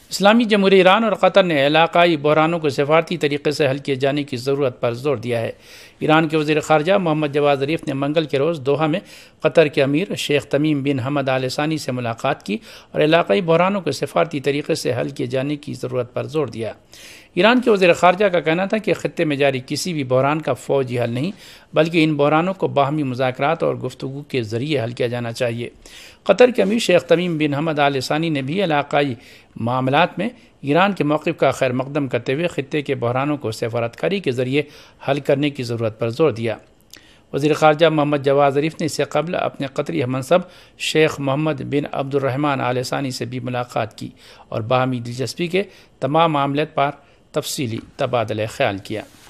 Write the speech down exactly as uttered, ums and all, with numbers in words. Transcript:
इस्लामी जमहूरियत ईरान और कतर ने इलाकाई बहरानों को सफारती तरीके से हल किए जाने की ज़रूरत पर जोर दिया है। ईरान के वज़ीर ख़ारजा मोहम्मद जवाद ज़रीफ़ ने मंगल के रोज़ दोहा में कतर के अमीर शेख तमीम बिन हमद आल सानी से मुलाकात की और इलाकाई बहरानों को सफारती तरीके से हल किए जाने की ज़रूरत पर जोर दिया। ईरान के वज़ीर ख़ारजा का कहना था कि ख़ित्ते में जारी किसी भी बहरान का फ़ौजी हल नहीं, बल्कि इन बहरानों को बाहमी मुज़ाकरात और गुफ्तगू के ज़रिए हल किया जाना चाहिए। कतर के अमीर शेख तमीम बिन हमद आल सानी ने भी इलाकाई मामलात में ईरान के मौक़िफ़ का खैर मकदम करते हुए ख़ित्ते के बहरानों को सफारतकारी के ज़रिए हल करने की ज़रूरत पर जोर दिया। वज़ीर ख़ारजा मोहम्मद जवाद ज़रीफ़ ने इससे कबल अपने कतरी हमनसब Sheikh Mohammed bin Abdulrahman Al Thani से भी मुलाकात की और बाहमी दिलचस्पी के तमाम मामलों पर तफसीली तबादला ख्याल किया।